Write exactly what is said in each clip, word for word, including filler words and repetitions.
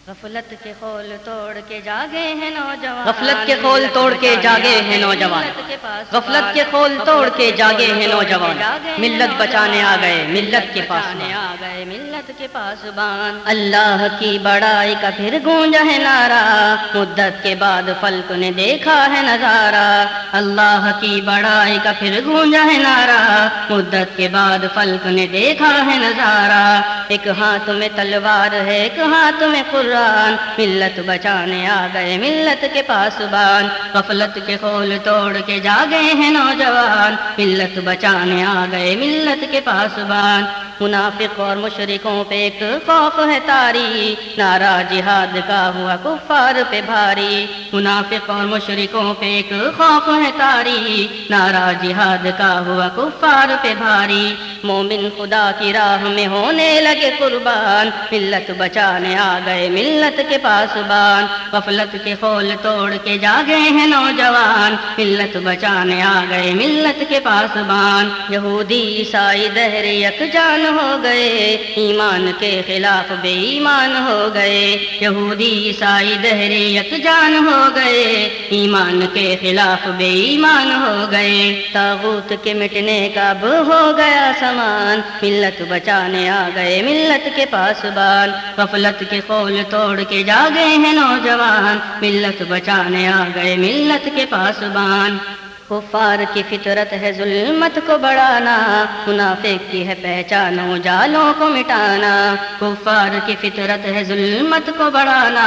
غفلت کے خول توڑ کے جاگے ہیں نوجوان، غفلت کے خول توڑ کے جاگے ہیں نوجوان، غفلت کے خول توڑ کے جاگے ہیں نوجوان، ملت بچانے آ گئے ملت کے پاس آ گئے ملت کے پاسبان۔ اللہ کی بڑائی کا پھر گونجا ہے نعرہ، مدت کے بعد فلک نے دیکھا ہے نظارہ، اللہ کی بڑائی کا پھر گونجا ہے نعرہ، مدت کے بعد فلک نے دیکھا ہے نظارہ، ایک ہاتھ میں تلوار ہے ایک ہاتھ میں قرآن، ملت بچانے آ گئے ملت کے پاسبان، غفلت کے خول توڑ کے جاگے ہیں نوجوان، ملت بچانے آ گئے ملت کے پاسبان۔ منافق اور مشرکوں پہ ایک خوف ہے طاری، نعرہ جہاد کا ہوا کفار پہ بھاری، منافق اور مشرکوں پہ ایک خوف ہے طاری، نعرہ جہاد کا ہوا کفار پہ بھاری، مومن خدا کی راہ میں ہونے لگے قربان، ملت بچانے آ گئے ملت کے پاسبان، غفلت کے خول توڑ کے جاگے ہیں نوجوان، ملت بچانے آ گئے ملت کے پاسبان۔ یہودی عیسائی دہر یکجان ہو گئے، ایمان کے خلاف بے ایمان ہو گئے، یہودی عیسائی دہر یکجان ہو گئے، ایمان کے خلاف بے ایمان ہو گئے، طاغوت کے مٹنے کا اب ہو گیا سامان، ملت بچانے آ گئے ملت کے پاسبان، غفلت کے خول توڑ کے جاگے ہیں نوجوان، ملت بچانے آ گئے ملت کے پاسبان۔ کفار کی فطرت ہے ظلمت کو بڑھانا، منافق کی ہے پہچانو جالوں کو مٹانا، کفار کی فطرت ہے ظلمت کو بڑھانا،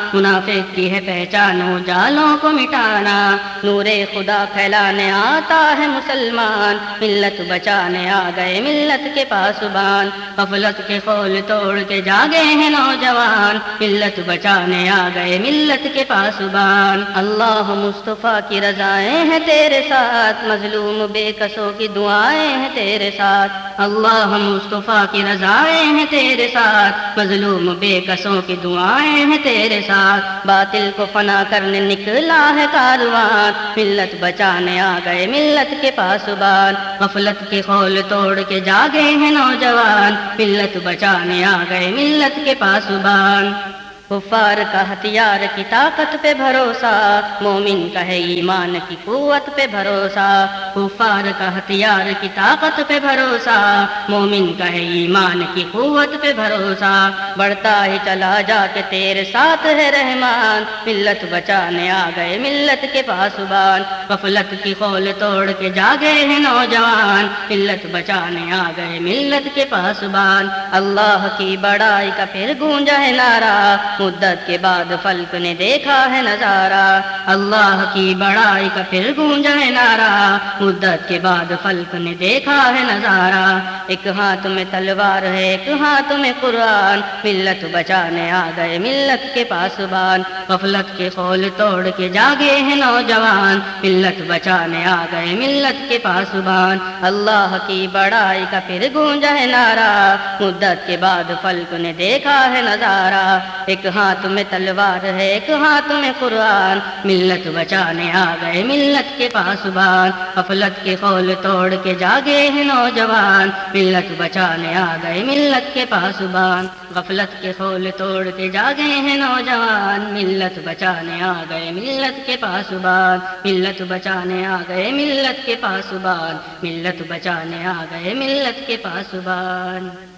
منافق کی ہے پہچانو جالوں کو مٹانا، نور خدا پھیلانے آتا ہے مسلمان، ملت بچانے آ گئے ملت کے پاسبان، غفلت کے خول توڑ کے جاگے ہیں نوجوان، ملت بچانے آ گئے ملت کے پاسبان۔ اللہ مصطفیٰ کی رضائیں ہیں تیرے ساتھ، مظلوم بے کسوں کی دعائیں ہیں تیرے ساتھ، اللہ مصطفیٰ کی رضائیں ہیں تیرے ساتھ، مظلوم بے کسوں کی دعائیں ہیں تیرے ساتھ، باطل کو فنا کرنے نکلا ہے کاروان، ملت بچانے آ گئے ملت کے پاسبان، غفلت کے خول توڑ کے جاگے ہیں نوجوان، ملت بچانے آ گئے ملت کے پاسبان۔ کفار کا ہتھیار کی طاقت پہ بھروسہ، مومن کا ہے ایمان کی قوت پہ بھروسہ، کفار کا ہتھیار کی طاقت پہ بھروسہ، مومن کا ہے ایمان کی قوت پہ بھروسہ، بڑھتا ہی چلا جا کے تیرے ساتھ ہے رحمان، ملت بچانے آ گئے ملت کے پاسبان، غفلت کی خول توڑ کے جاگے ہیں نوجوان، ملت بچانے آ گئے ملت کے پاسبان۔ اللہ کی بڑائی کا پھر گونجا ہے نعرہ، مدت کے بعد فلک نے دیکھا ہے نظارہ، اللہ کی بڑائی کا پھر گونجا ہے نعرہ، مدت کے بعد فلک نے دیکھا ہے نظارہ، ایک ہاتھ میں تلوار ہے ایک ہاتھ میں قرآن، ملت بچانے آ گئے ملت کے پاسبان، غفلت کے خول توڑ کے جاگے ہیں نوجوان، ملت بچانے آ گئے ملت کے پاسبان، اللہ کی بڑائی کا پھر گونجا ہے نعرہ، مدت کے بعد فلک نے دیکھا ہے نظارہ، ایک ہاتھ میں تلوار ہے ایک ہاتھ میں قرآن، ملت بچانے آ گئے ملت کے پاسبان، غفلت کے خول توڑ کے جاگے ہیں نوجوان، ملت بچانے آ گئے ملت کے پاسبان، غفلت کے خول توڑ کے جاگے ہیں نوجوان، ملت بچانے آ گئے ملت کے پاسبان، ملت بچانے آ گئے ملت کے پاسبان، ملت بچانے آ گئے ملت کے پاسبان۔